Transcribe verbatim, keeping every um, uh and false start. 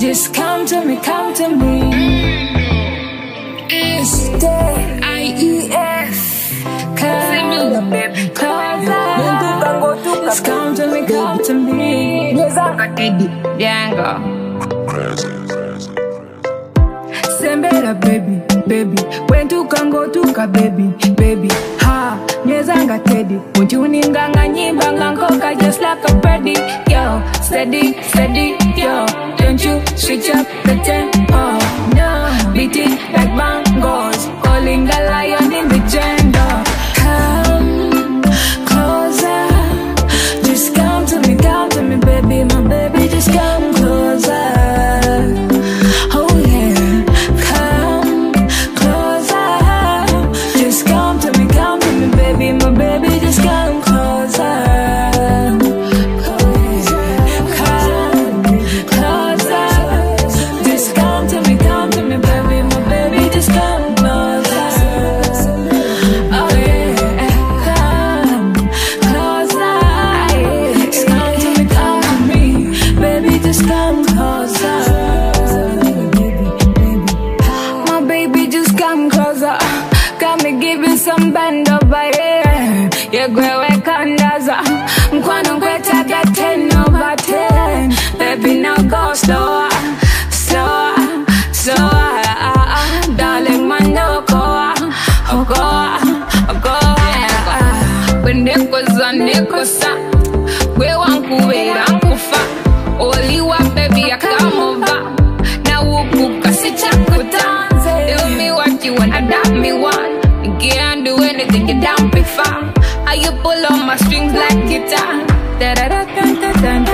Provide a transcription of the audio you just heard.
Just come to me, come to me. S T I E F. Come, just come to me, come to me. Django. Sembera baby, baby. When to can go to ka baby, baby. Ha, nyezanga teddy. Untuninga nyimba ngangoka just like a birdie. Yo, steady, steady, yo. Don't you switch up the tempo? No, beat it like bongos. Calling a lion in the jungle. Come closer. Just come to me, come to me, baby, my baby. Just come closer. Oh yeah, come closer. Just come to me, come to me, baby, my baby. Just come closer. Some bend over here. You grow a candaza. Mkwano kweta get ten over ten. Baby, now go slower, slower, slower. Darling, man, no go, oh go, oh go. When they goes on, they goes up. We want to wait and kufa. Only one baby, I come over. Now we cook a sit up with dance. Tell me what you want, adapt me one. Can't do anything, you down before. How you pull on my strings like guitar. Da da da da da da.